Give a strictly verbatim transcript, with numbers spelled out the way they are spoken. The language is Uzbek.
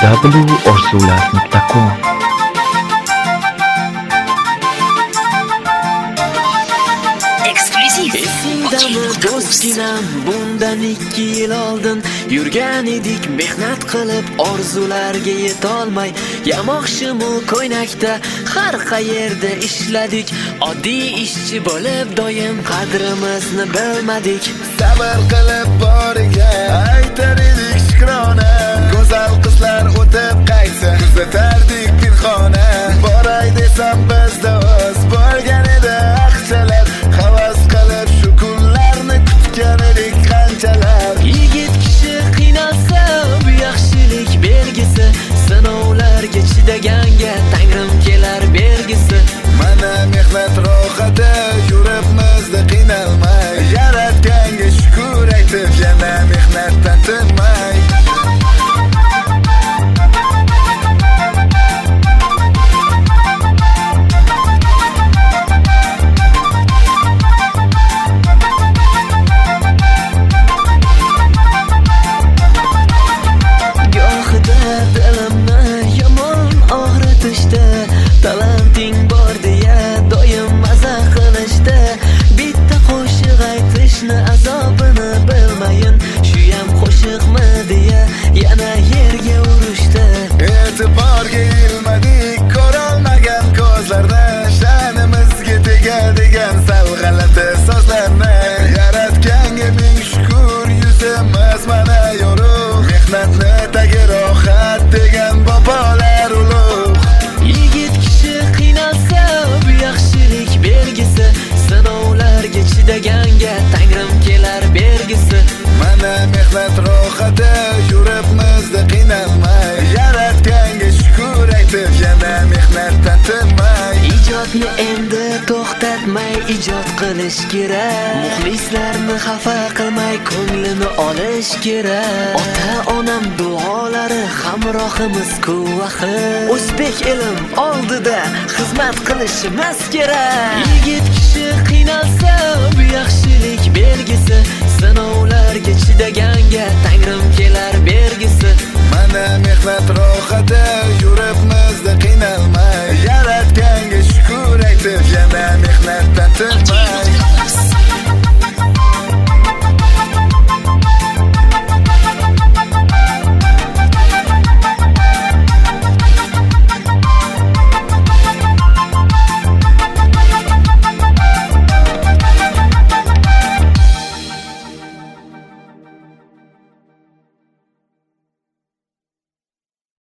zablu orzular nuqta com. Esingdami do'stginam, bundan ikki yil oldin yurgan edik mehnat qilib, orzularga yetolmay, yamoqshimu ko'ynakda har qayerda ishladik. Oddiy ishchi bo'lib doim qadrimizni bilmadik. Sabr qilib boriga aytar edik shukrona, go'zal qizlar o'tib qaytsa kuzatardik pinhona. Boray desam bizda o'z bo'lgan edi aqchalar, havas qilib shu kunlarni kutgan edik qanchalar. Yigit kishi qiynalsa bu yaxshilik belgisi, sinovlarga chidaganga Tangrim kelar bergisi. Mana mehnat rohati, yuribmizda qiynalmay, yaratganga shukr aytib yana mehnatdan tinmay. Talenting bor deya doim maza qilishdi, bitta qo'shiq aytishni azobini bilmayin, shuyam qo'shiqmi deya yana yerga urishdi. E'tiborga ilmadik ko'rolmagan ko'zlarni, sha'nimizga tegadigan sal g'alati so'zlarni. Yaratganga ming shukr, yuzimiz mana yorug', mehnatni tagi rohat degan bobolar ulug'. Yigit kishi qiynalsa bu yaxshilik belgisi, sinovlarga chidaganga Tangrim kelar bergisi. Mana mehnat rohati, yuribmizda qiynalmay, yaratganga shukr aytib yana mehnatdan tinmay. Ijodni endi to'xtatmay ijod qilish kerak, muxlislarni xafa qilmay ko'nglini olish kerak. Ota-onam duolari hamrohimiz ku axir, o'zbek elim oldida xizmat qilishimiz kerak. Yigit kishi qiynalsa bu yaxshilik belgisi, sinovlarga chidaganga Tangrim kelar bergisi. Mana mehnat rohati, yuribmizda qiynalmay, yaratganga shukr aytib yana mehnatdan tinmay.